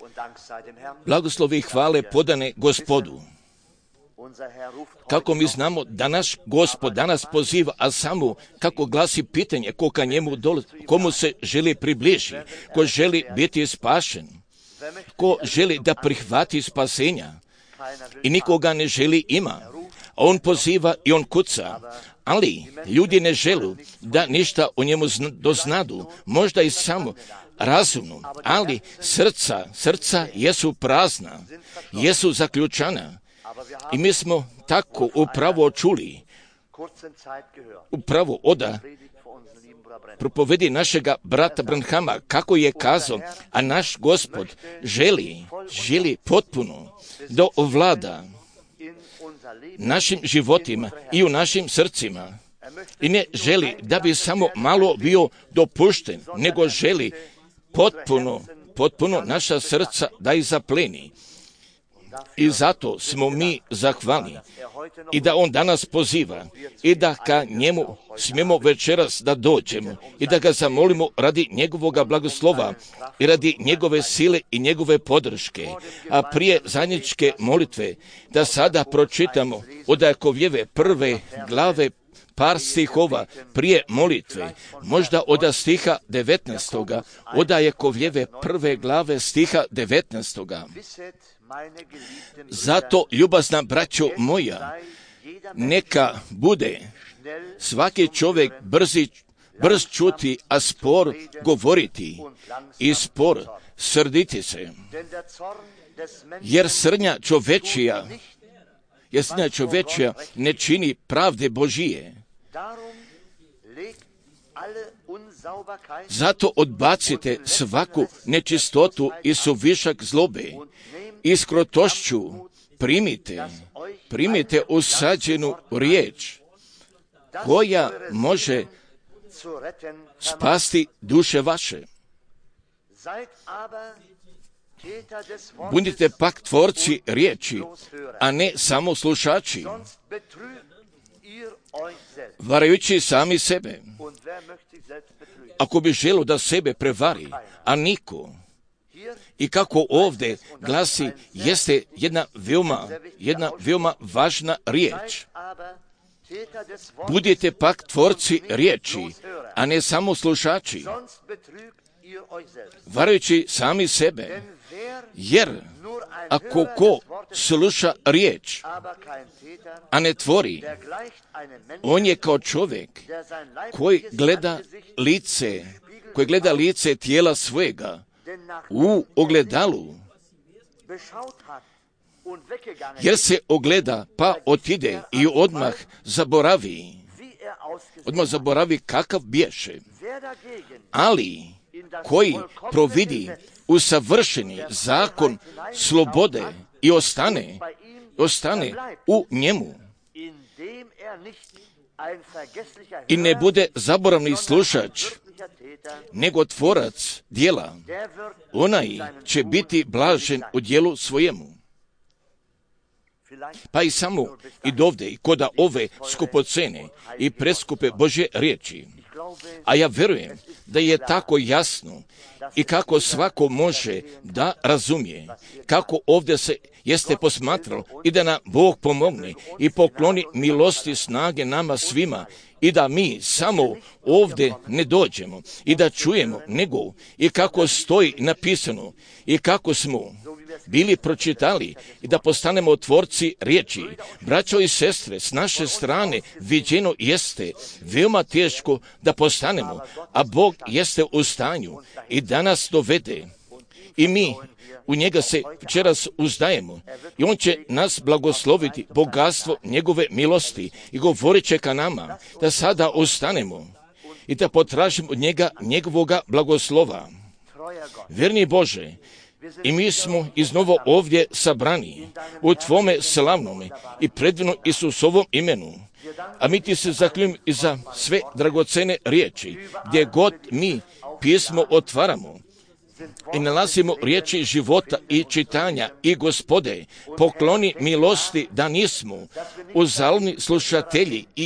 Blagoslovi i hvale podane Gospodu. Kako mi znamo da naš Gospod danas poziva, a samo kako glasi pitanje ko ka njemu dolazi, komu se želi približi, ko želi biti spašen, ko želi da prihvati spasenja i nikoga ne želi ima. On poziva i on kuca, ali ljudi ne žele da ništa o njemu doznadu, možda i samo razumno, ali srca jesu prazna, jesu zaključana. I mi smo tako upravo čuli, upravo oda propovedi našega brata Branhama, kako je kazao, a naš Gospod želi potpuno da ovlada našim životima i u našim srcima. I ne želi da bi samo malo bio dopušten, nego želi potpuno naša srca da ih zapleni. I zato smo mi zahvalni i da on danas poziva i da ka njemu smijemo večeras da dođemo i da ga zamolimo radi njegovoga blagoslova i radi njegove sile i njegove podrške. A prije zajedničke molitve da sada pročitamo od Jakovljeve prve glave par stihova prije molitve, možda od stiha 19. od Jakovljeve prve glave stiha 19. Zato, ljubazna braćo moja, neka bude svaki čovjek brz čuti, a spor govoriti i spor srditi se. Jer srnja čovečija ne čini pravde Božije. Zato odbacite svaku nečistotu i suvišak zlobe i s krotošću primite usađenu riječ koja može spasti duše vaše. Budite pak tvorci riječi, a ne samo slušači, varajući sami sebe. Ako bi želio da sebe prevari, a niko. I kako ovdje glasi, jeste jedna veoma važna riječ. Budite pak tvorci riječi, a ne samo slušači, varajući sami sebe. Jer ako ko sluša riječ, a ne tvori, on je kao čovjek koji gleda lice tijela svojega u ogledalu, jer se ogleda pa otide i odmah zaboravi kakav bješe. Ali koji providi usavršeni zakon slobode i ostane u njemu i ne bude zaboravni slušač, nego tvorac djela, onaj će biti blažen u djelu svojemu. Pa i samo i dovde i koda ove skupocene i preskupe Božje riječi. A ja vjerujem da je tako jasno i kako svako može da razumije, kako ovdje se jeste posmatralo i da nam Bog pomogne i pokloni milosti snage nama svima i da mi samo ovdje ne dođemo i da čujemo, nego i kako stoji napisano i kako smo bili pročitali i da postanemo tvorci riječi. Braćo i sestre, s naše strane viđeno jeste veoma teško da postanemo, a Bog jeste u stanju i da nas dovede. I mi u njega se večeras uzdajemo i on će nas blagosloviti bogatstvo njegove milosti i govorit će ka nama da sada ustanemo i da potražimo od njega njegovoga blagoslova. Vjerni Bože, i mi smo iznovo ovdje sabrani u Tvome slavnome i predivnom Isusovom imenu, a mi ti se zahvaljujemo i za sve dragocene riječi, gdje god mi pismo otvaramo i nalazimo riječi života i čitanja i Gospode, pokloni milosti da nismo uzaludni slušatelji i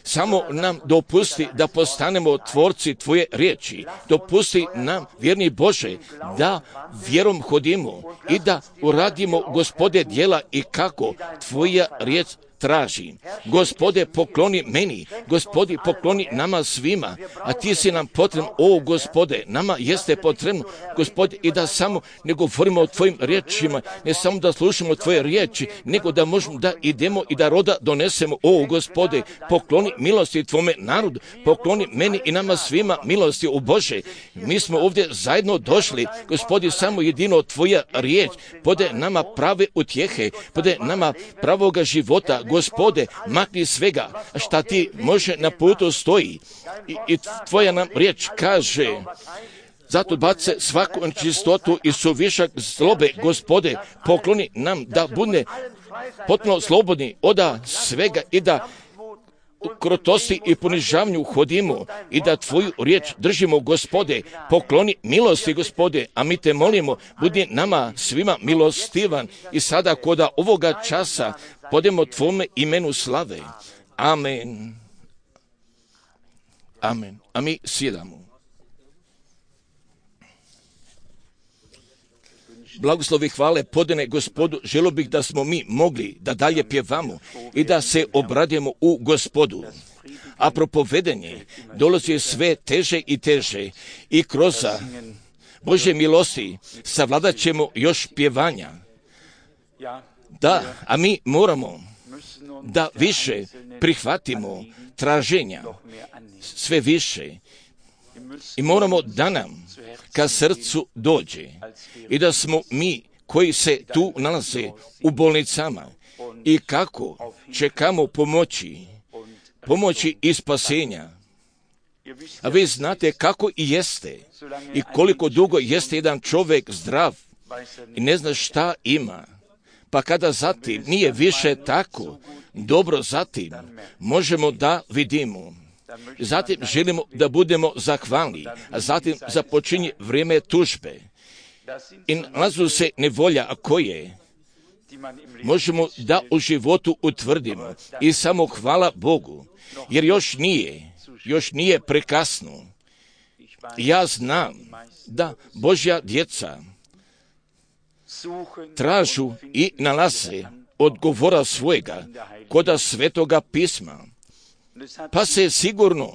Samo nam dopusti da postanemo tvorci Tvoje riječi. Dopusti nam, vjerni Bože, da vjerom hodimo i da uradimo, Gospode, djela i kako Tvoja riječ traži. Gospode, pokloni meni, Gospodi, pokloni nama svima, a Ti si nam potreban, o Gospode, nama jeste potrebno, Gospode, i da samo ne govorimo o Tvojim riječima, ne samo da slušamo Tvoje riječi, nego da možemo da idemo i da roda donesemo, o Gospode, pokloni milosti Tvome narodu, pokloni meni i nama svima milosti, o Bože. Mi smo ovdje zajedno došli, Gospodi, samo jedino Tvoja riječ pode nama prave utjehe, pode nama pravoga života. Gospode, makni svega šta Ti može na putu stoji i Tvoja nam riječ kaže, zato bace svaku nečistotu i suvišak zlobe, Gospode, pokloni nam da bude potpuno slobodni od svega i da u krotosti i ponižavanju hodimo i da Tvoju riječ držimo, Gospode, pokloni milosti, Gospode, a mi Te molimo, budi nama svima milostivan i sada koda ovoga časa podemo Tvome imenu slave. Amen. Amen. A mi sjedamo. Blagoslovi hvale podane Gospodu, želio bih da smo mi mogli da dalje pjevamo i da se obradimo u Gospodu. A propovedanje dolazi sve teže i teže i kroz Božje milosti savladat ćemo još pjevanja. Da, a mi moramo da više prihvatimo traženja, sve više. I moramo da nam ka srcu dođe i da smo mi koji se tu nalaze u bolnicama i kako čekamo pomoći i spasenja. A vi znate kako i jeste i koliko dugo jeste jedan čovjek zdrav i ne zna šta ima. Pa kada zatim nije više tako dobro, zatim možemo da vidimo. Zatim želimo da budemo zahvalni, a zatim započinje vrijeme tužbe. I nalazu se nevolja koje možemo da u životu utvrdimo i samo hvala Bogu, jer još nije prekasno. Ja znam da Božja djeca tražu i nalaze odgovora svojega koda Svetoga pisma. Pa se sigurno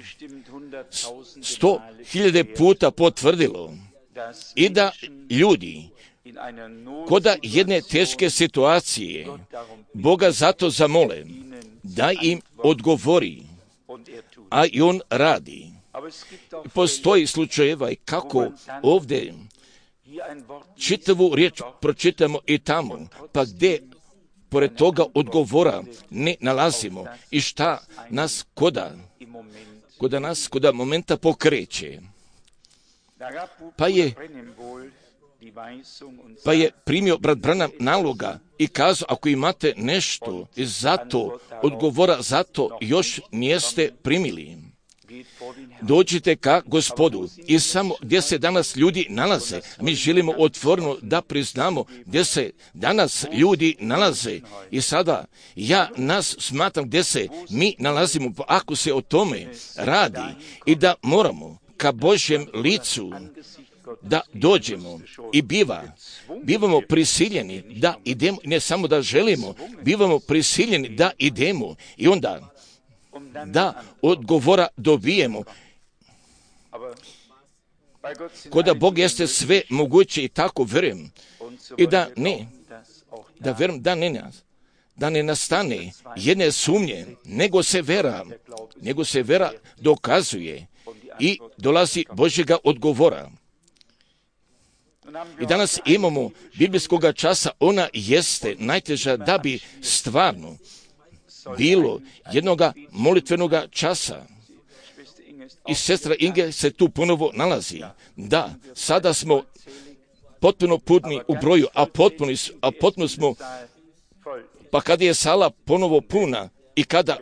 100.000 puta potvrdilo i da ljudi koda jedne teške situacije Boga zato zamole da im odgovori, a i On radi. Postoji slučajeva i kako ovdje čitavu riječ pročitamo i tamo, pa gdje pored toga odgovora ne nalazimo i šta nas koda momenta pokreće. Pa je primio brat Branham naloga i kazao, ako imate nešto i zato odgovora, zato još niste primili. Dođite ka Gospodu i samo gdje se danas ljudi nalaze, mi želimo otvoreno da priznamo gdje se danas ljudi nalaze i sada ja nas smatram gdje se mi nalazimo, ako se o tome radi i da moramo ka Božjem licu da dođemo i bivamo prisiljeni da idemo, ne samo da želimo, bivamo prisiljeni da idemo i onda da odgovora dobijemo. Koda Bog jeste sve moguće i tako vjerujem i da vjerujem da ne nastane jedne sumnje, nego se vera dokazuje i dolazi Božjega odgovora. I danas imamo biblijskog časa, ona jeste najteža da bi stvarno bilo jednoga molitvenoga časa. I sestra Inge se tu ponovo nalazi. Da, sada smo potpuno puni u broju, a potpuno smo, pa kada je sala ponovo puna i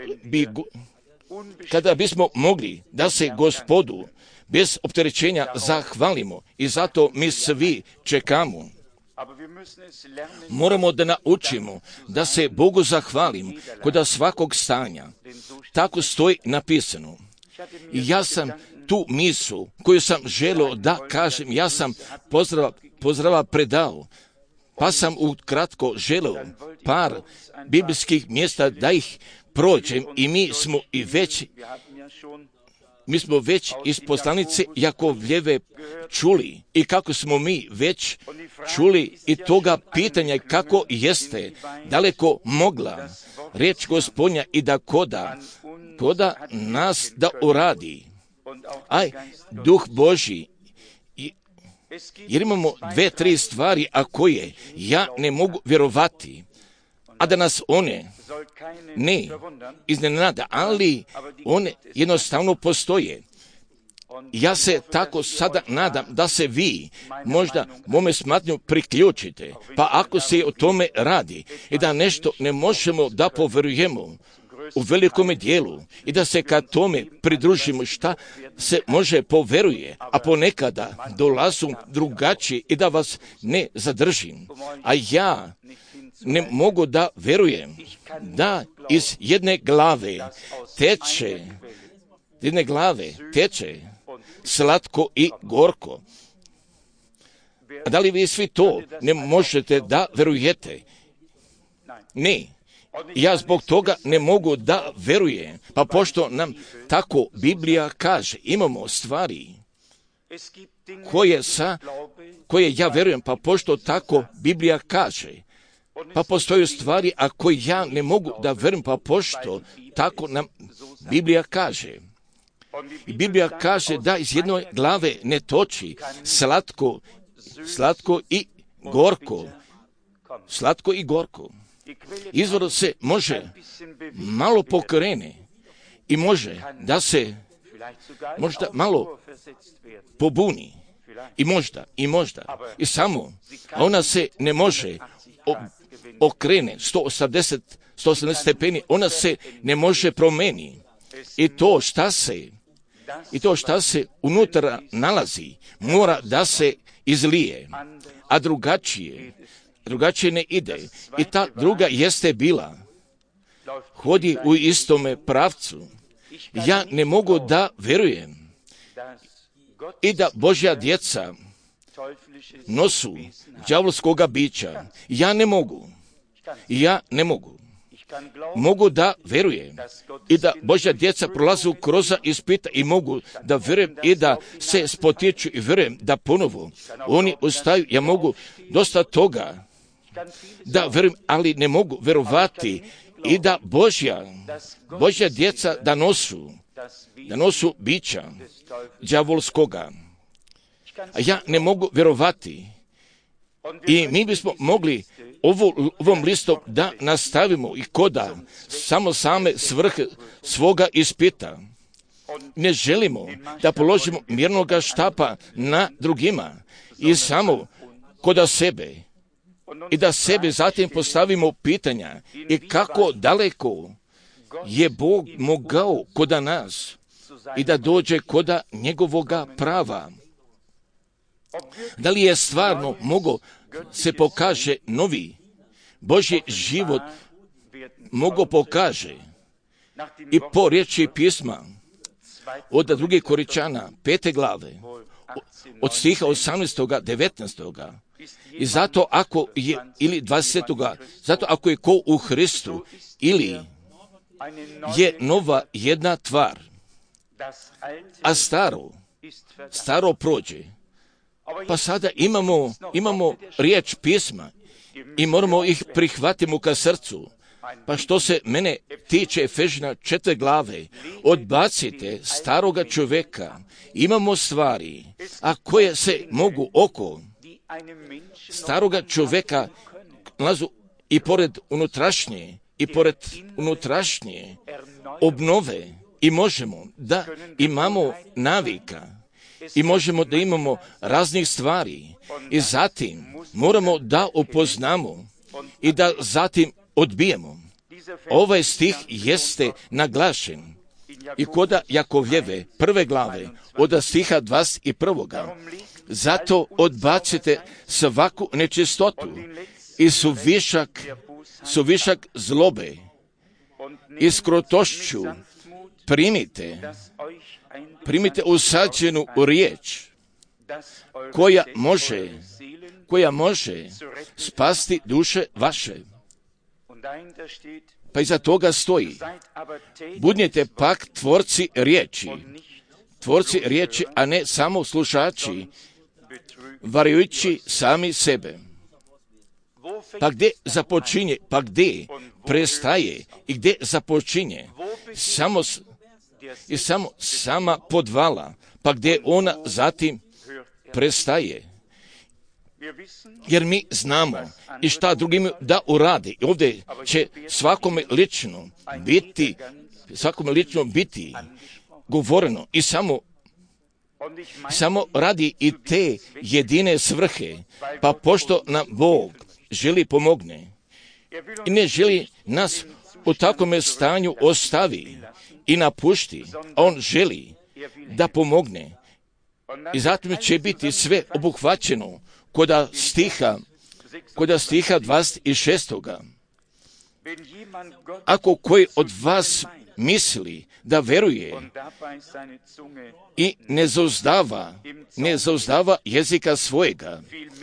kada bismo mogli da se Gospodu bez opterećenja zahvalimo i zato mi svi čekamo. Moramo da naučimo da se Bogu zahvalim kod svakog stanja. Tako stoji napisano. I ja sam tu mislu koju sam želio da kažem, ja sam pozdrava predao, pa sam ukratko želio par biblijskih mjesta da ih prođem i mi smo već iz poslanice Jakovljeve čuli i kako smo mi već čuli i toga pitanja kako jeste daleko mogla riječ Gospodnja i da koda nas da uradi. Aj, Duh Božji, jer imamo 2-3 stvari, a koje ja ne mogu vjerovati, a da nas one ne iznenada, ali one jednostavno postoje. Ja se tako sada nadam da se vi možda mome smatnju priključite, pa ako se o tome radi i da nešto ne možemo da poverujemo u velikome dijelu i da se kad tome pridružimo šta se može poveruje, a ponekada dolazu drugačije i da vas ne zadržim. A ja ne mogu da verujem da iz jedne glave teče slatko i gorko. A da li vi svi to ne možete da verujete? Ne. Ja zbog toga ne mogu da verujem, pa pošto nam tako Biblija kaže, imamo stvari koje ja verujem, pa pošto tako Biblija kaže, pa postoje stvari, a koje ja ne mogu da verujem, pa pošto tako nam Biblija kaže. I Biblija kaže da iz jedne glave ne toči slatko i gorko. Slatko i gorko. Izvor se može malo pokrene i može da se možda malo pobuni i možda i samo, a ona se ne može okrene 180 stepeni, ona se ne može promeni i to šta se unutra nalazi mora da se izlije, a drugačije ne ide. I ta druga jeste bila, hodi u istome pravcu. Ja ne mogu da verujem i da Božja djeca nosu đavolskoga bića. Ja ne mogu. Mogu da verujem i da Božja djeca prolazu kroz ispita i mogu da verujem i da se spotiču i verujem da ponovo oni ostaju. Ja mogu dosta toga da verujem, ali ne mogu verovati i da Božja djeca da nosu bića đavolskoga. A ja ne mogu verovati. I mi bismo mogli ovom listom da nastavimo i koda same svrhe svoga ispita. Ne želimo da položimo mirnoga štapa na drugima i samo koda sebe. I da sebe zatim postavimo pitanja i kako daleko je Bog mogao koda nas i da dođe koda njegovoga prava. Da li je stvarno mogao se pokaže novi Božji život pokaže i po riječi pisma od 2. Koričana 5. glave od stiha 18. 19. I zato ako je, ili 20. zato ako je ko u Hristu ili je nova jedna tvar, a staro prođe. Pa sada imamo riječ pisma i moramo ih prihvatiti ka srcu. Pa što se mene tiče Efežina 4. glave, odbacite staroga čovjeka. Imamo stvari, a koje se mogu oko staroga čovjeka nalazu i pored unutrašnje obnove i možemo da imamo navika i možemo da imamo raznih stvari i zatim moramo da upoznamo i da zatim odbijemo. Ovaj stih jeste naglašen i koda Jakovljeve 1. glave od stiha 21. Zato odbacite svaku nečistotu i suvišak zlobe i s krotošću primite usađenu riječ koja može spasti duše vaše. Pa iza toga stoji: budnite pak tvorci riječi, a ne samo slušači, varajući sami sebe. Pa gdje započinje, pa gdje prestaje i gdje započinje? Sama podvala, pa gdje ona zatim prestaje. Jer mi znamo i šta drugim da uradi. Ovdje će svakome lično biti govoreno i samo radi i te jedine svrhe, pa pošto nam Bog želi pomogne i ne želi nas u takvome stanju ostavi i napušti, a On želi da pomogne. I zatim će biti sve obuhvaćeno koda stiha 26. Ako koji od vas misli da veruje i ne zauzdava jezika svojega,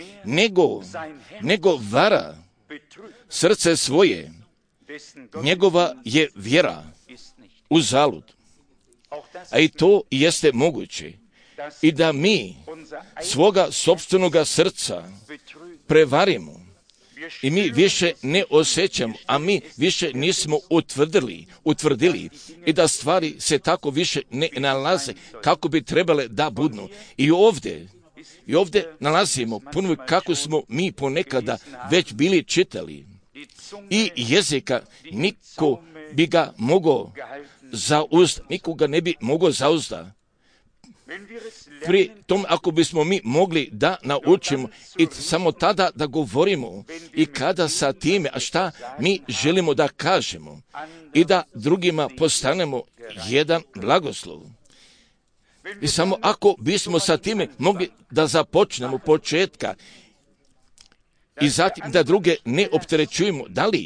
nego vara srce svoje, njegova je vjera uzalud. A i to jeste moguće. I da mi svoga sopstvenoga srca prevarimo i mi više ne osjećamo, a mi više nismo utvrdili i da stvari se tako više ne nalaze kako bi trebale da budnu. I ovdje nalazimo puno kako smo mi ponekada već bili čitali. I jezika niko bi ga mogao nikoga ne bi mogao zauzdati. Pri tom, ako bismo mi mogli da naučimo i samo tada da govorimo i kada sa time, a šta mi želimo da kažemo i da drugima postanemo jedan blagoslov. I samo ako bismo sa time mogli da započnemo početka i zatim da druge ne opterećujemo, da li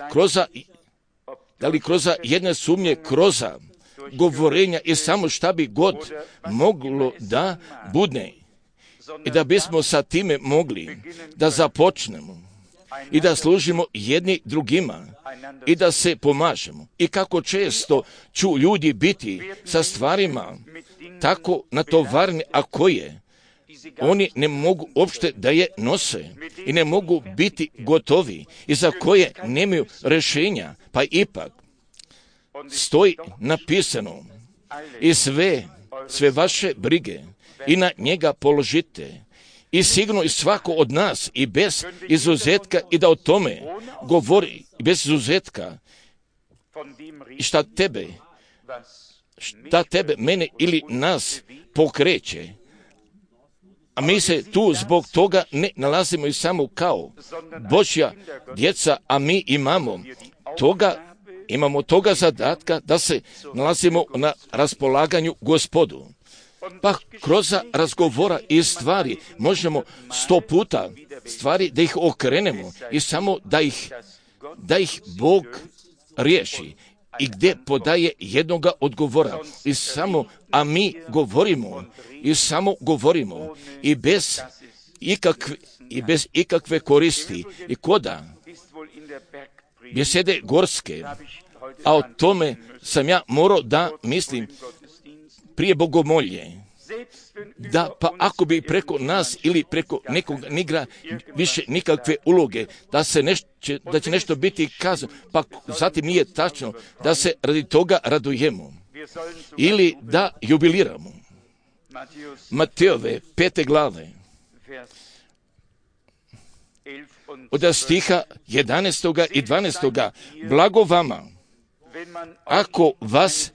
kroz jedne sumnje, kroz govorenja i samo šta bi god moglo da budne i da bismo sa time mogli da započnemo i da služimo jedni drugima i da se pomažemo. I kako često ću ljudi biti sa stvarima tako natovarni, a koje oni ne mogu uopšte da je nose i ne mogu biti gotovi i za koje nemaju rješenja, pa ipak stoji napisano: i sve vaše brige i na njega položite. I sigurno i svako od nas i bez izuzetka i da o tome govori bez izuzetka. I šta tebe, mene ili nas pokreće. A mi se tu zbog toga ne nalazimo i samo kao Božja djeca, a mi imamo toga zadatka da se nalazimo na raspolaganju Gospodu. Pa kroz razgovora i stvari možemo 100 puta stvari da ih okrenemo i samo da ih Bog riješi i gdje podaje jednoga odgovora. A mi govorimo i bez ikakve koristi i koda besede gorske, a o tome sam ja morao da mislim prije bogomolje, da pa ako bi preko nas ili preko nekog nigra više nikakve uloge, da će nešto biti kazano, pa zatim nije tačno da se radi toga radujemo ili da jubiliramo. Matejove 5. glave od stiha 11. i 12. Blago vama, ako vas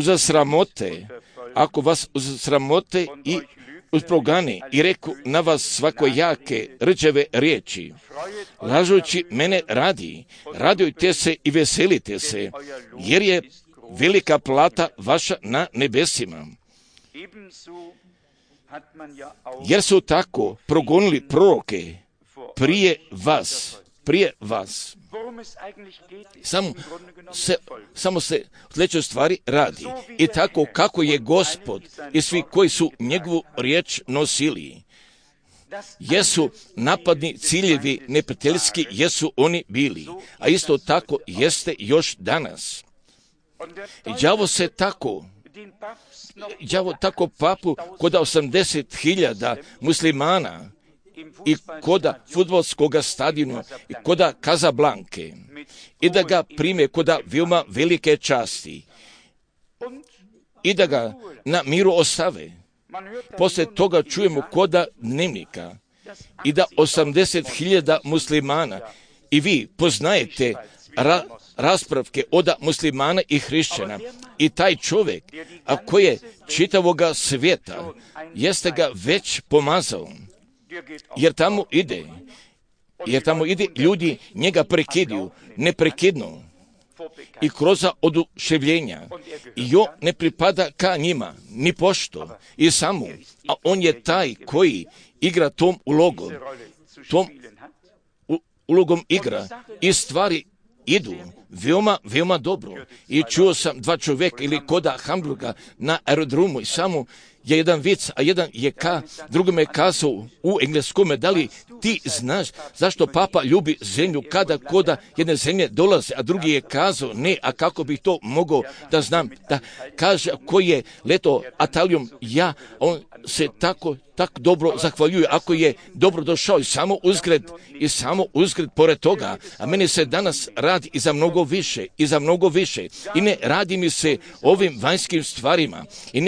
uzasramote i usprogane i reku na vas svakojake rđave riječi, lažući mene radujte se i veselite se, jer je velika plata vaša na nebesima. jer su tako progonili proroke prije vas. Samo se o sljedećoj stvari radi. I tako kako je Gospod i svi koji su njegovu riječ nosili, jesu napadni ciljevi neprijateljski, jesu oni bili, a isto tako jeste još danas. I đavo tako papu koda 80.000 muslimana i koda fudbalskog stadiona i koda Kazablanke i da ga prime koda veoma velike časti i da ga na miru ostave. Poslije toga čujemo koda Dnevnika i da 80.000 muslimana, i vi poznajete raspravke od muslimana i hrišćana, i taj čovjek, a koji je čitavoga svijeta, jeste ga već pomazao, jer tamo ide ljudi njega prekidaju, neprekidno i kroz oduševljenja, i on ne pripada ka njima, ni pošto, i samo, a on je taj koji igra tom ulogom igra, i stvari idu veoma dobro. I čuo sam dva čovjeka ili koda Hamburga na aerodromu, i samo je jedan vic, a jedan je drugome kazao u engleskome: da li ti znaš zašto papa ljubi zemlju kada koda jedne zemlje dolaze? A drugi je kazao: ne, a kako bih to mogao da znam? Da kaže, koji je leto Italijom, on se tako dobro zahvaljuje ako je dobro došao, i samo uzgred pored toga. A meni se danas radi i za mnogo više, i ne radi mi se ovim vanjskim stvarima, i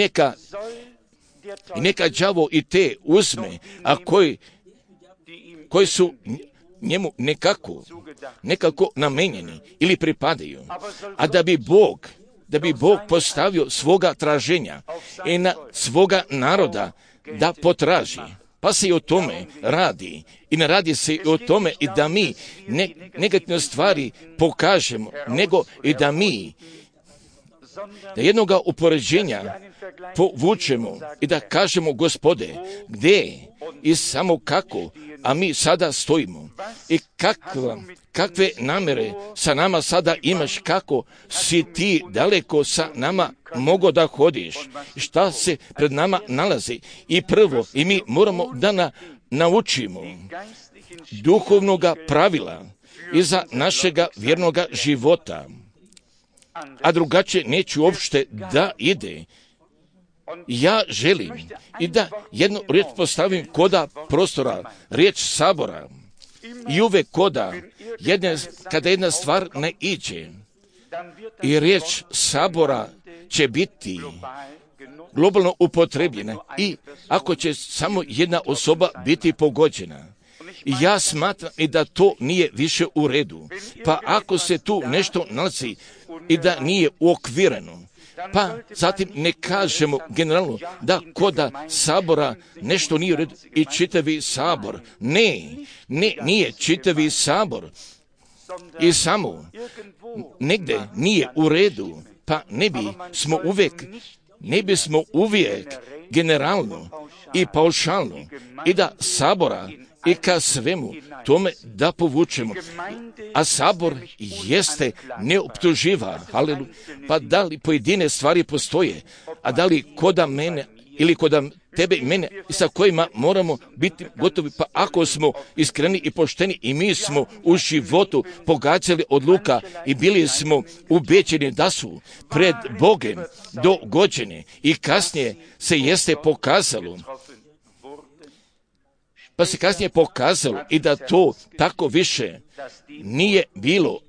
neka đavo i te uzme, a koji su njemu nekako namenjeni ili pripadaju, a da bi Bog postavio svoga traženja i na svoga naroda da potraži. Pa se i o tome radi. I ne radi se i o tome i da mi negativne stvari pokažemo, nego i da mi da jednoga upoređenja povučemo i da kažemo: Gospode, gdje i samo kako, a mi sada stojimo, i kakve namjere sa nama sada imaš, kako si ti daleko sa nama mogo da hodiš, šta se pred nama nalazi. I prvo, i mi moramo da naučimo duhovnoga pravila iza našega vjernoga života, a drugačije neću uopšte da ide. Ja želim i da jednu riječ postavim koda prostora, riječ sabora, i uvek kada jedna stvar ne iđe, i riječ sabora će biti globalno upotrebljena, i ako će samo jedna osoba biti pogođena. I ja smatram i da to nije više u redu. Pa ako se tu nešto nalazi i da nije uokvireno, pa zatim ne kažemo generalno da koda sabora nešto nije u redu i čitavi sabor. Nije čitavi sabor. I samo negde nije u redu, pa ne bismo uvijek generalno i paušalno i da sabora i ka svemu tome da povučemo. A sabor jeste neoptuživa, pa da li pojedine stvari postoje, a da li koda mene ili koda tebe i mene, sa kojima moramo biti gotovi, pa ako smo iskreni i pošteni, i mi smo u životu pogađali od luka i bili smo ubeđeni da su pred Bogem dogođeni, i kasnije se jeste pokazalo, i da to tako više nije bilo.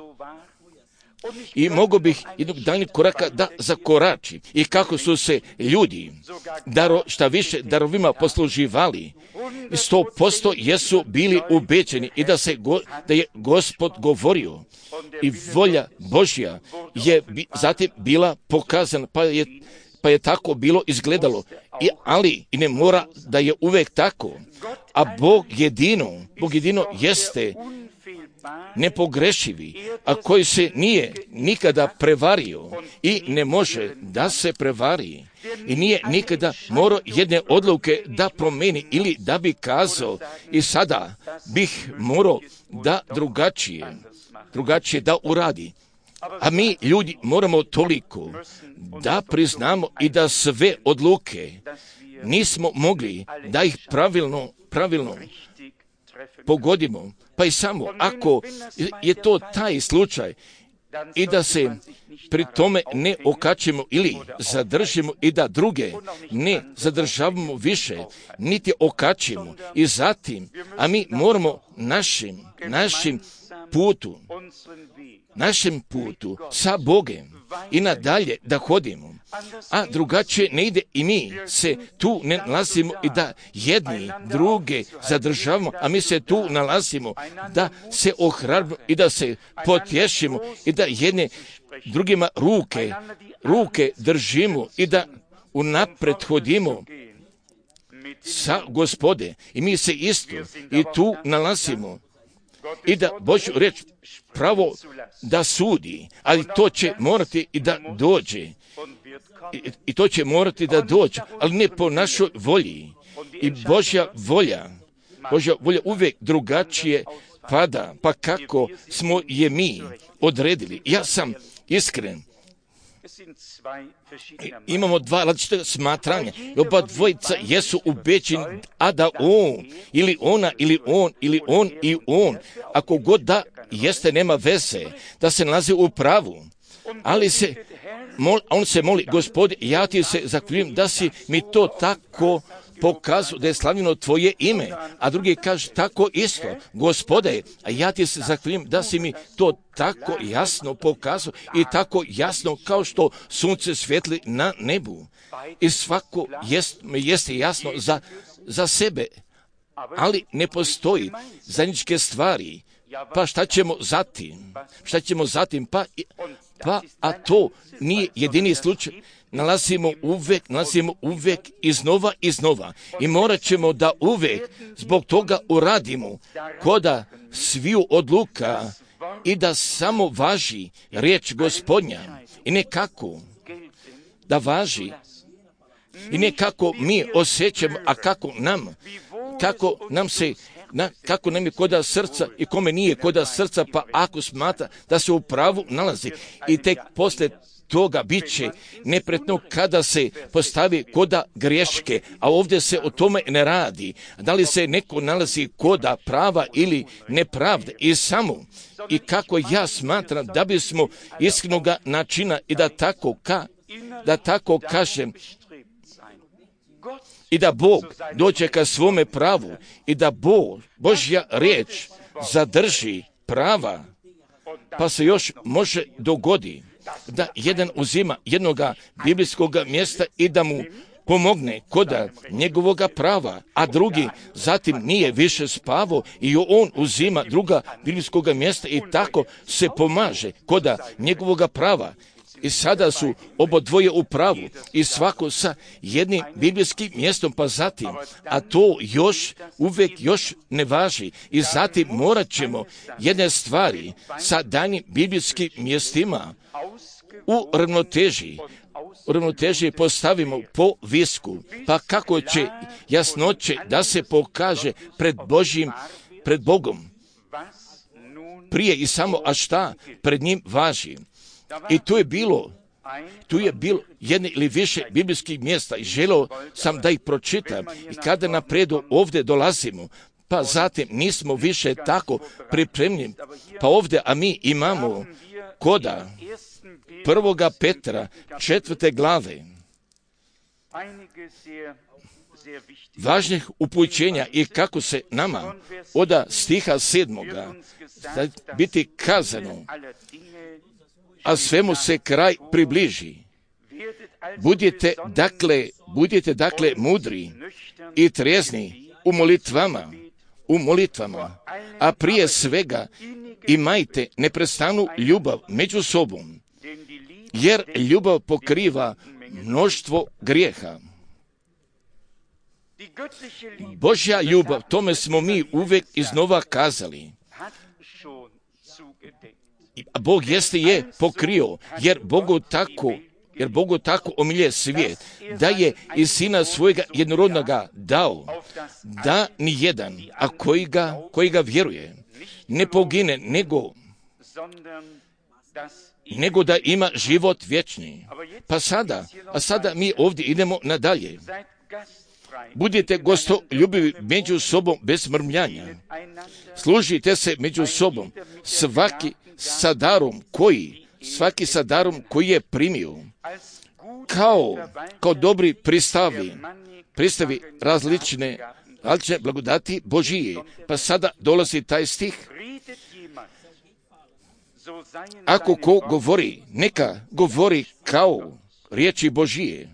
I mogu bih jednog daljnjeg koraka da zakorači, i kako su se ljudi šta više darovima posluživali, 100% jesu bili ubeđeni i da je Gospod govorio, i volja Božja je zatim bila pokazana, pa je tako bilo izgledalo. Ali i ne mora da je uvek tako. A Bog jedino jeste nepogrešivi, a koji se nije nikada prevario i ne može da se prevari. i nije nikada morao jedne odluke da promeni ili da bi kazao i sada bih morao da drugačije da uradi. A mi ljudi moramo toliko da priznamo i da sve odluke nismo mogli da ih pravilno pogodimo. Pa i samo ako je to taj slučaj i da se pri tome ne okačimo ili zadržimo i da druge ne zadržavamo više, niti okačimo. I zatim, a mi moramo našem putu sa Bogem i nadalje da hodimo, a drugačije ne ide i mi se tu ne nalazimo i da jedni druge zadržavamo, a mi se tu nalazimo da se ohrabrimo i da se potješimo i da jedne drugima ruke držimo i da unapred hodimo sa Gospode i mi se isto i tu nalazimo i da Božju reč pravo da sudi, ali to će morati i da dođe. I to će morati da dođe, ali ne po našoj volji. I Božja volja uvijek drugačije pada, pa kako smo je mi odredili. Ja sam iskren. Imamo dva različita smatranja. Oba dvojica jesu ubeđeni, a da on, ili ona, ili on, ili on i on, ako god da jeste, nema veze, da se nalazi u pravu. Ali on se moli, Gospode, ja ti se zahvaljujem da si mi to tako pokazao, da je slavljeno tvoje ime, a drugi kaže tako isto, Gospode, a ja ti se zahvaljujem da si mi to tako jasno pokazao i tako jasno kao što sunce svijetli na nebu. I svako jeste jasno za sebe, ali ne postoji zajedničke stvari. Pa šta ćemo zatim? Pa, a to nije jedini slučaj. Nalazimo uvek iznova. I morat ćemo da uvek zbog toga uradimo koda sviju odluka i da samo važi riječ Gospodnja i nekako da važi i nekako mi osjećamo, a kako nam je koda srca i kome nije koda srca, pa ako smatra da se u pravu nalazi i tek posle toga bit će nepretno kada se postavi koda greške, a ovdje se o tome ne radi. Da li se neko nalazi koda prava ili nepravde i kako ja smatram da bismo iskrenoga načina i da tako kažem, i da Bog dođe ka svome pravu i da Božja riječ zadrži prava, pa se još može dogodi da jedan uzima jednoga biblijskoga mjesta i da mu pomogne koda njegovoga prava, a drugi zatim nije više spavao i on uzima druga biblijskoga mjesta i tako se pomaže koda njegovoga prava. I sada su obodvoje u pravu i svako sa jednim biblijskim mjestom, pa zatim, a to uvijek ne važi. I zatim morat ćemo jedne stvari sa danim biblijskim mjestima u ravnoteži postavimo po visku. Pa kako će jasnoće da se pokaže pred Bogom prije i samo, a šta pred njim važi. I tu je bilo jedne ili više biblijskih mjesta i želeo sam da ih pročitam i kada napredu ovdje dolazimo, pa zatim nismo više tako pripremljeni, pa ovdje, a mi imamo koda 1. Petra 4. glave važnih upućenja i kako se nama od stiha 7. biti kazano, a svemu se kraj približi. Budite dakle mudri i trijezni u molitvama, a prije svega imajte neprestanu ljubav među sobom, jer ljubav pokriva mnoštvo grijeha. Božja ljubav, tome smo mi uvijek iznova kazali. A Bog je pokrio, jer Bogu tako jer Bogu tako omilje svijet, da je iz Sina svojega jednorodnoga dao, da ni jedan, a koji ga vjeruje, ne pogine, nego da ima život vječni. Pa sada mi ovdje idemo nadalje. Budite gostoljubivi među sobom bez mrmljanja. Služite se među sobom, svaki sa darom koji je primio, kao dobri pristavi različne blagodati Božije. Pa sada dolazi taj stih. Ako ko govori, neka govori kao riječi Božije.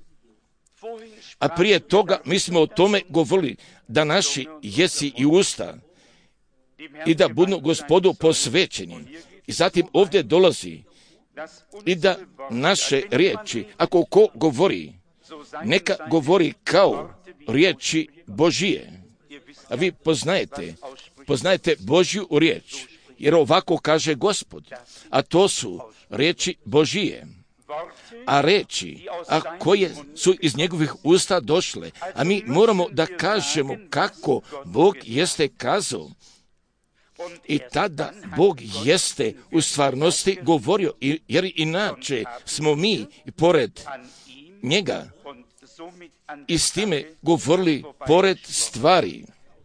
A prije toga mi smo o tome govorili, da naši jesi i usta i da budu Gospodu posvećeni. I zatim ovdje dolazi i da naše riječi, ako ko govori, neka govori kao riječi Božije. A vi poznajete Božju riječ, jer ovako kaže Gospod, a to su riječi Božije. A riječi, koje su iz njegovih usta došle, a mi moramo da kažemo kako Bog jeste kazao. I tada Bog jeste u stvarnosti govorio, jer inače smo mi pored njega i s time govorili pored stvari.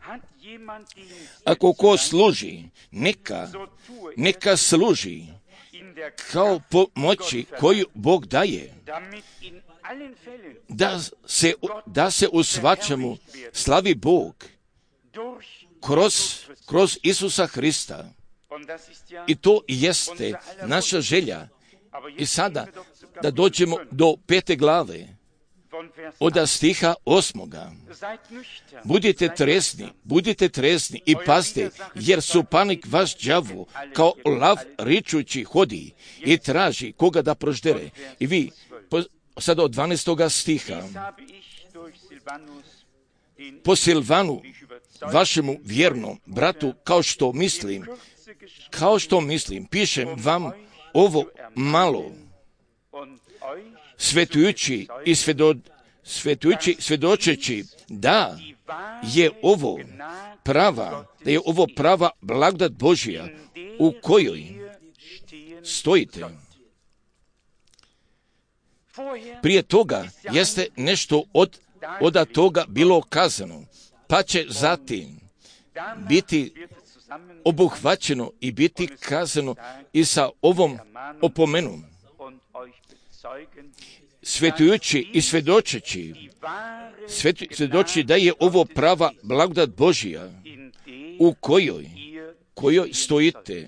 Ako ko služi, neka služi kao pomoći koju Bog daje, da se u svačemu slavi Bog kroz Isusa Hrista. I to jeste naša želja. I sada da dođemo do 5. glave, od stiha 8. Budite trezni i pazite, jer suparnik vaš đavo kao lav ričući hodi i traži koga da proždere. I vi, sada od 12. stiha, po Silvanu, vašemu vjernom bratu, kao što mislim, pišem vam ovo malo, svjedočeći da je ovo prava blagodat Božja u kojoj stojite. Prije toga jeste nešto od toga bilo kazano, pa će zatim biti obuhvaćeno i biti kazano i sa ovom opomenom. Svetujući i svjedoči da je ovo prava blagodat Božja u kojoj stojite.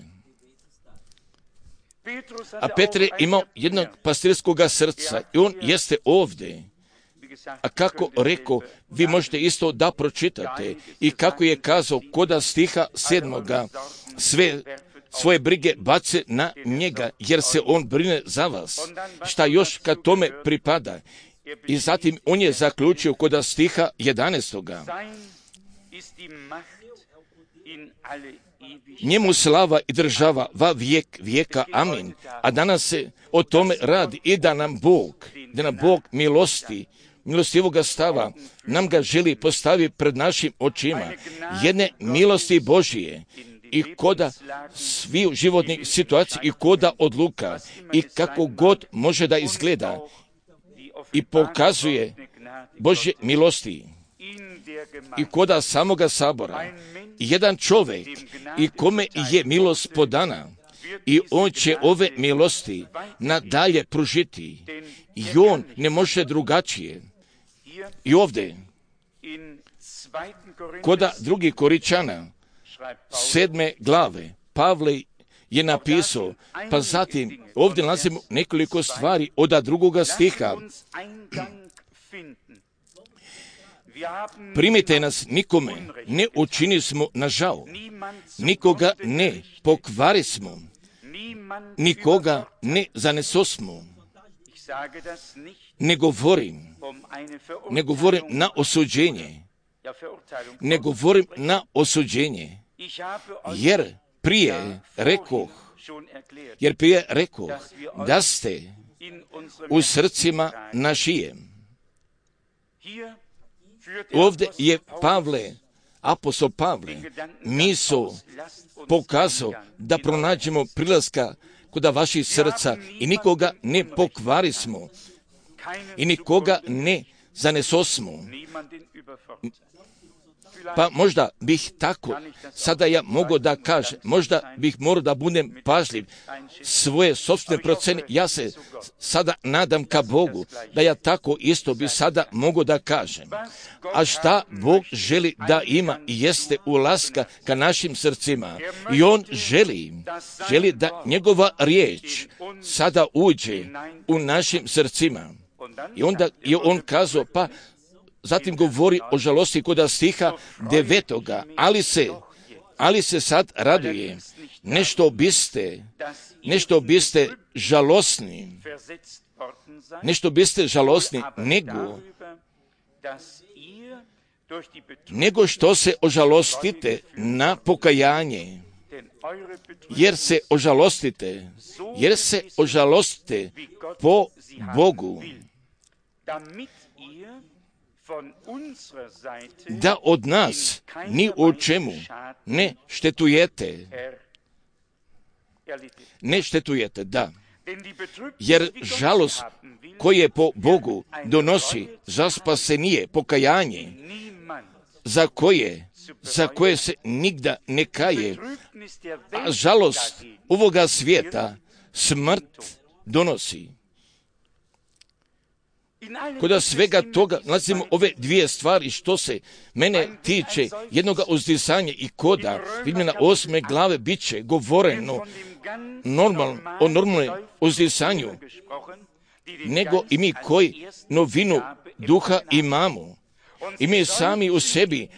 A Petar je imao jednog pastirskog srca i on jeste ovdje. A kako rekao, vi možete isto da pročitate i kako je kazao koda stiha 7. sve svoje brige bace na njega, jer se on brine za vas. Šta još kad tome pripada? I zatim on je zaključio koda stiha 11. Njemu slava i država va vijek vijeka, amin. A danas se o tome radi i da nam Bog milostivoga stava nam ga želi postaviti pred našim očima. Jedne milosti Božije i koda svih životnih situacija i koda odluka i kako god može da izgleda i pokazuje Božje milosti i koda samoga sabora. Jedan čovjek i kome je milost podana i on će ove milosti nadalje pružiti i on ne može drugačije. I ovdje koda 2. Koričana 7. glave Pavle je napisao, pa zatim ovdje nalazimo nekoliko stvari od 2. stiha. Primite nas nikome, ne učini smo na žao, nikoga ne pokvari smo, nikoga ne zanesosmo. Ne govorim na osuđenje, jer prije rekoh da ste u srcima našije. Ovdje je apostol Pavle misao pokazao da pronađemo prilaska kod vaših srca i nikoga ne pokvarismo i nikoga ne zanesosmo. Pa možda bih tako, sada ja mogu da kažem, možda bih morao da budem pažljiv svoje sopstvene procene. Ja se sada nadam ka Bogu, da ja tako isto bi sada mogu da kažem. A šta Bog želi da ima i jeste ulaska ka našim srcima. I On želi da njegova riječ sada uđe u našim srcima. I onda je On kazao, pa zatim govori o žalosti kod stiha 9. Ali se sad raduje. Nešto biste žalosni. Nešto biste žalosni nego što se ožalostite na pokajanje. Jer se ožalostite po Bogu. Da od nas ni u čemu ne štetujete, da. Jer žalost koje po Bogu donosi za spasenije, pokajanje, za koje se nigda ne kaje, a žalost ovoga svijeta smrt donosi. Kod svega toga nalazimo ove dvije stvari što se mene tiče jednoga uzdisanja i koda Rimljana 8. glave bit će govoreno o normalnom uzdisanju, nego i mi koji novinu duha imamo. I mi sami u sebi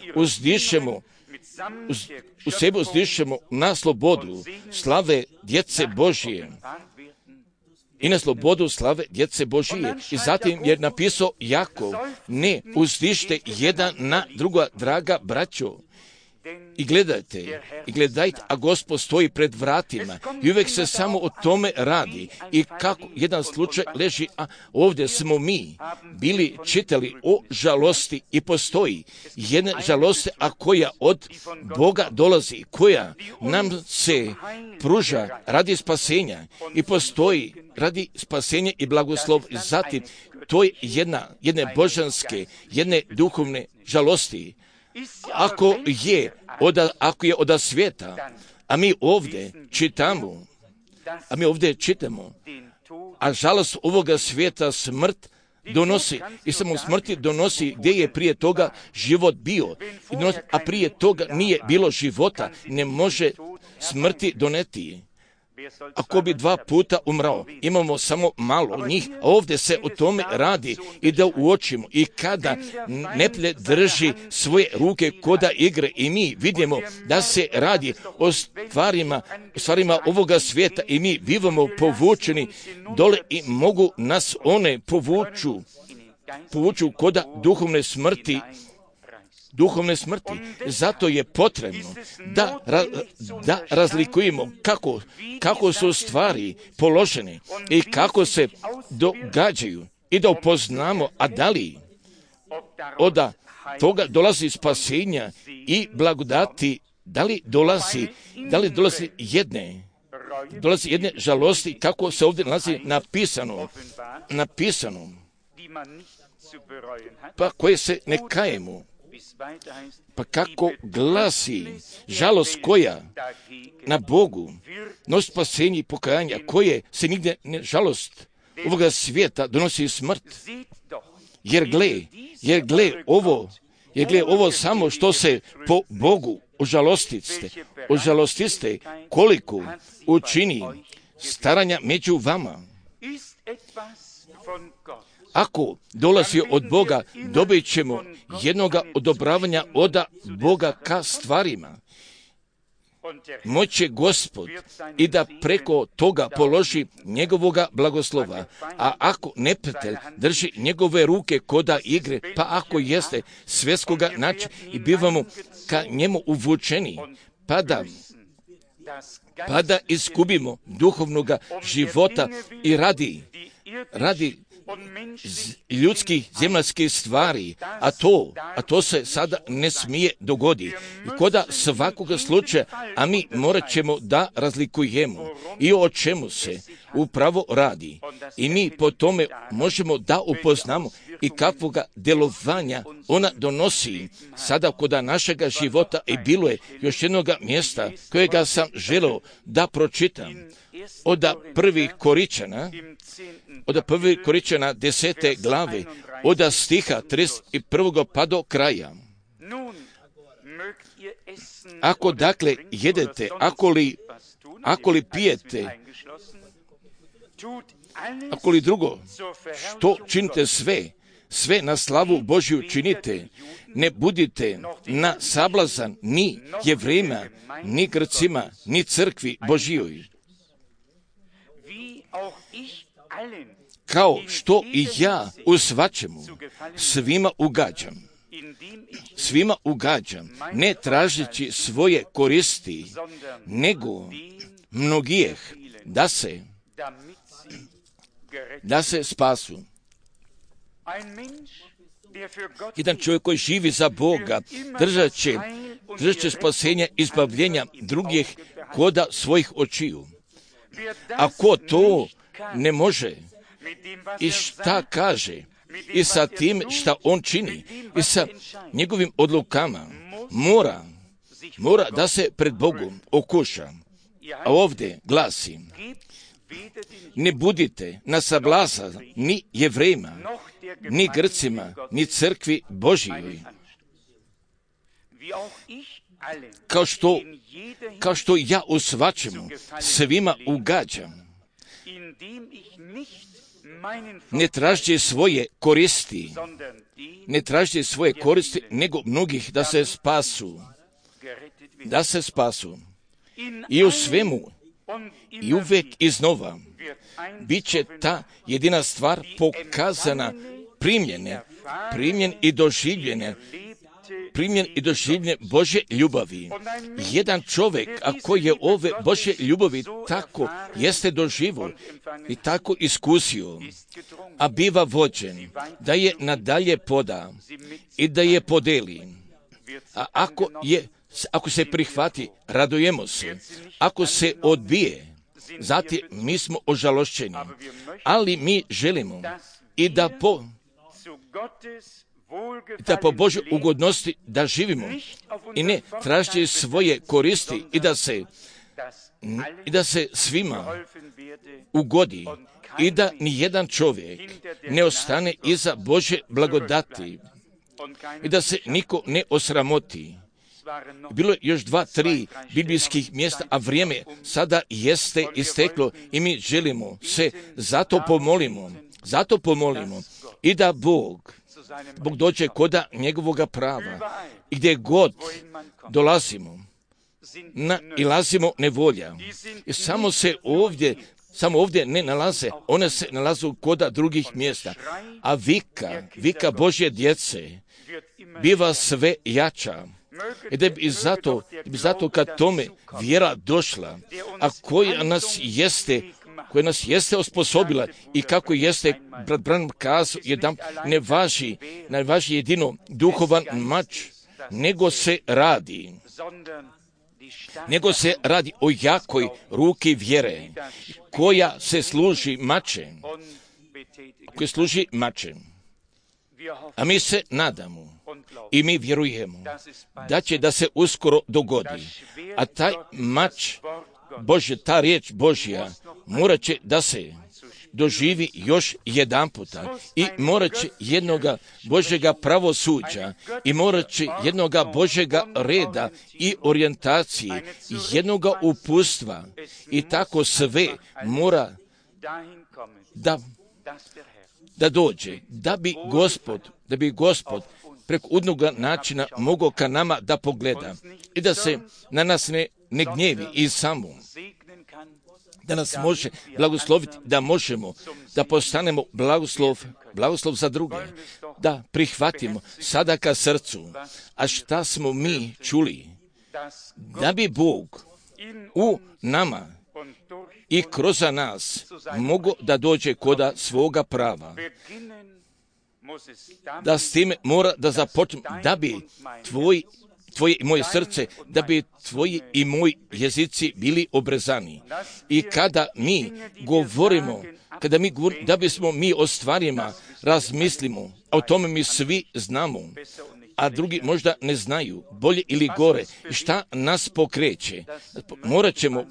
uzdišemo na slobodu slave djece Božije. I na slobodu slave djece Božije. I zatim je napisao Jakov, ne uzdište jedan na druga, draga braćo. I gledajte, a Gospod stoji pred vratima i uvijek se samo o tome radi. I kako jedan slučaj leži, a ovdje smo mi bili čitali o žalosti i postoji jedna žalost, a koja od Boga dolazi, koja nam se pruža radi spasenja i postoji radi spasenja i blagoslov. Zatim, to je jedne božanske, jedne duhovne žalosti. Ako je od svijeta, a mi ovdje čitamo, a žalost ovoga svijeta smrt donosi, i samo smrti donosi gdje je prije toga život bio, a prije toga nije bilo života, ne može smrti doneti. Ako bi 2 puta umrao, imamo samo malo njih, a ovdje se o tome radi i da uočimo. I kada neprijatelj drži svoje ruke koda igre i mi vidimo da se radi o stvarima ovoga svijeta i mi bivamo povučeni dole i mogu nas one povuču koda duhovne smrti. Zato je potrebno da razlikujemo kako su stvari položene i kako se događaju i da upoznamo, a da li od toga dolazi spasenja i blagodati, da li dolazi jedne žalosti, kako se ovdje nalazi napisano, pa koje se ne kajemo. Pa kako glasi žalost koja na Bogu nosi spasenje i pokajanje, koje se nigdje ne žalost ovoga svijeta donosi smrt. Jer gle ovo samo što se po Bogu ožalostiste koliko učini staranja među vama. Ako dolazi od Boga, dobit ćemo jednoga odobravanja od Boga ka stvarima. Moće Gospod i da preko toga položi njegovoga blagoslova. A ako neprijatelj drži njegove ruke koda igre, pa ako jeste svjetskoga načina i bivamo ka njemu uvučeni, pa da izgubimo duhovnoga života i radi ljudskih zemaljskih stvari, a to se sada ne smije dogoditi. I koda svakoga slučaja, a mi morat ćemo da razlikujemo i o čemu se upravo radi. I mi po tome možemo da upoznamo i kakvoga djelovanja ona donosi sada koda našega života. I bilo je još jednoga mjesta kojega sam želeo da pročitam. Od prvih Koričana 10. glave, od stiha 31. pa do kraja. Ako dakle jedete, ako li pijete, ako li drugo, što činite sve na slavu Božju činite, ne budite na sablazan ni Jevrejima, ni Grcima, ni crkvi Božjoj. Kao što i ja u svačemu svima ugađam, ne tražeći svoje koristi, nego mnogijeh da se spasu. Jedan čovjek koji živi za Boga držat će spasenja izbavljenja drugih koda svojih očiju. Ako to ne može i šta kaže i sa tim šta on čini i sa njegovim odlukama, mora da se pred Bogom okuša. A ovdje glasi: ne budite na sablazan ni Jevrejima, ni Grcima, ni crkvi Božjoj. Kao što ja u svačemu svima ugađam, ne traži svoje koristi, nego mnogih da se spasu. I u svemu, i uvijek iznova, bit će ta jedina stvar pokazana, primljen i doživljen Božje ljubavi. Jedan čovjek, ako je ove Božje ljubavi tako jeste doživo i tako iskusio, a biva vođen, da je nadalje poda i da je podeli. A ako se prihvati, radujemo se. Ako se odbije, zatim mi smo ožalošćeni. Ali mi želimo i da po Božoj ugodnosti da živimo i ne traži svoje koristi i da se svima ugodi i da ni jedan čovjek ne ostane iza Božje blagodati i da se niko ne osramoti. Bilo je još 2-3 biblijskih mjesta, a vrijeme sada jeste isteklo i mi želimo se zato pomolimo i da Bog dođe koda njegovoga prava i gdje god dolazimo, nailazimo nevolja. I samo ovdje ne nalaze, one se nalaze koda drugih mjesta. A vika Božje djece biva sve jača. I da bi zato kad tome vjera došla, a koja nas jeste osposobila i kako jeste brat Branham kazao, ne važi jedino duhovan mač, nego se radi o jakoj ruki vjere, koja se služi mačem. A mi se nadamo i mi vjerujemo da se uskoro dogodi. A taj mač Božje, ta riječ Božja, morat će da se doživi još jedan puta i morat će jednoga Božjega pravosuđa i morat će jednoga Božjega reda i orijentacije i jednoga upustva i tako sve mora da dođe, da bi Gospod preko udnoga načina mogao ka nama da pogleda i da se na nas ne gnjevi i samo da nas može blagosloviti, da možemo da postanemo blagoslov za druge, da prihvatimo sada ka srcu. A šta smo mi čuli? Da bi Bog u nama i kroz nas mogu da dođe koda svoga prava. Da s time mora da započnem, da bi tvoje i moje srce, da bi tvoji i moji jezici bili obrezani. I kada mi govorimo, da bismo mi o stvarima razmislimo, a o tome mi svi znamo, a drugi možda ne znaju, bolje ili gore, šta nas pokreće. Morat ćemo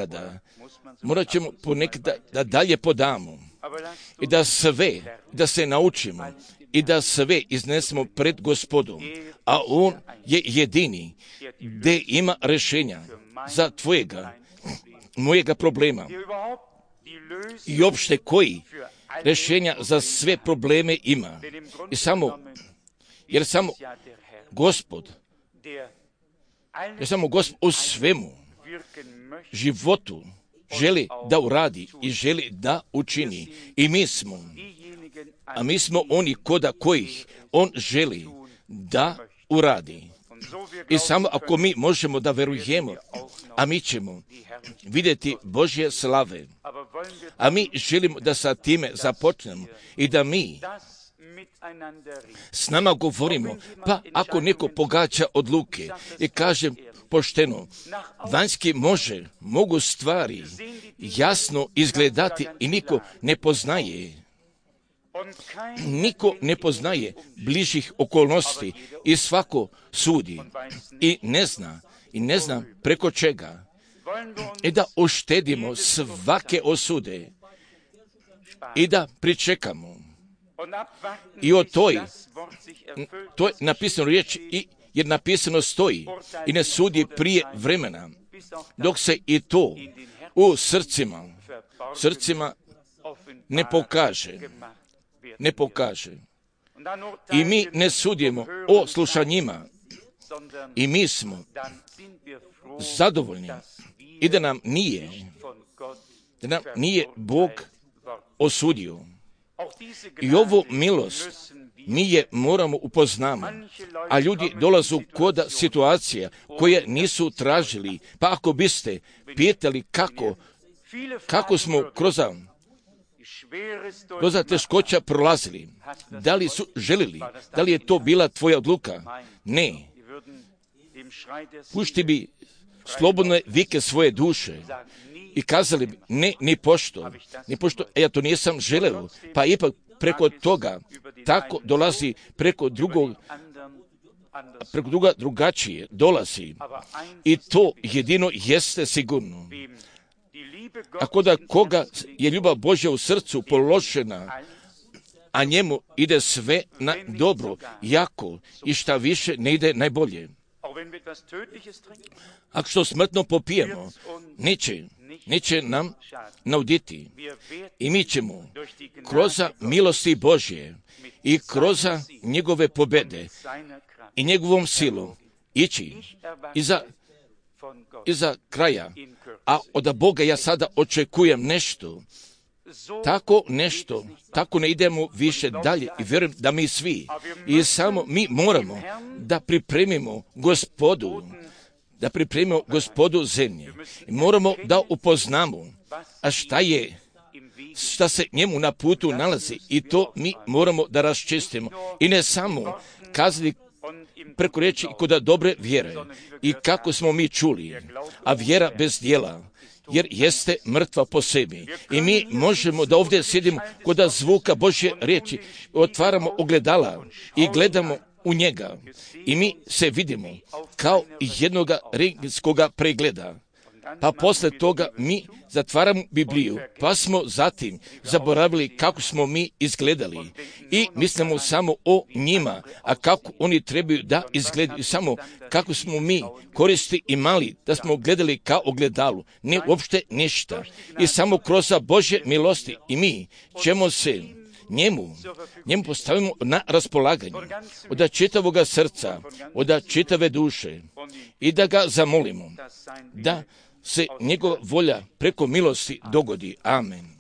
ponekada da dalje podamo i da se naučimo i da sve iznesemo pred Gospodom, a On je jedini gdje ima rješenja za mojega problema i opšte koji rješenja za sve probleme ima. Jer samo Gospod u svemu životu želi da uradi i želi da učini. I mi smo oni koda kojih On želi da uradi. I samo ako mi možemo da verujemo, a mi ćemo vidjeti Božje slave. A mi želimo da sa time započnemo i da mi s nama govorimo, pa ako neko pogađa odluke i kaže pošteno, vanjski mogu stvari jasno izgledati i niko ne poznaje bližih okolnosti i svako sudi i ne zna preko čega. I da uštedimo svake osude i da pričekamo. I o to je napisano riječ, jer napisano stoji i ne sudi prije vremena, dok se i to u srcima ne pokaže. I mi ne sudimo o slušanjima i mi smo zadovoljni i da nam nije Bog osudio. I ovu milost mi je moramo upoznamo, a ljudi dolazu kod situacija koje nisu tražili. Pa ako biste pitali kako smo kroz teškoća prolazili, da li su želili, da li je to bila tvoja odluka? Ne. Pušti bi slobodne vike svoje duše i kazali bi, ne, ni pošto, ja to nisam želeo, pa ipak preko toga tako dolazi preko druga drugačije dolazi. I to jedino jeste sigurno. Ako da koga je ljubav Božja u srcu položena, a njemu ide sve na dobro, jako i šta više ne ide najbolje. Ako što smrtno popijemo, neće nam nauditi. I mi ćemo kroz milosti Božje i kroz njegove pobjede i njegovom silom ići iza kraja. A od Boga ja sada očekujem nešto. Tako ne idemo više dalje i vjerujem da mi svi i samo mi moramo da pripremimo Gospodu zemlje. I moramo da upoznamo šta se njemu na putu nalazi i to mi moramo da raščistimo. I ne samo kazali preko riječi i kod dobre vjere i kako smo mi čuli, a vjera bez djela, jer jeste mrtva po sebi. I mi možemo da ovdje sjedimo kod zvuka Božje riječi, otvaramo ogledala i gledamo u njega i mi se vidimo kao jednoga rentgenskoga pregleda. Pa posle toga mi zatvaramo Bibliju, pa smo zatim zaboravili kako smo mi izgledali i mislimo samo o njima, a kako oni trebaju da izgledaju, samo kako smo mi koristi imali, da smo gledali kao ogledalu, ne uopšte ništa. I samo kroz Božje milosti i mi ćemo se njemu postavimo na raspolaganje od čitavoga srca, od čitave duše i da ga zamolimo da se njegova volja preko milosti dogodi. Amen.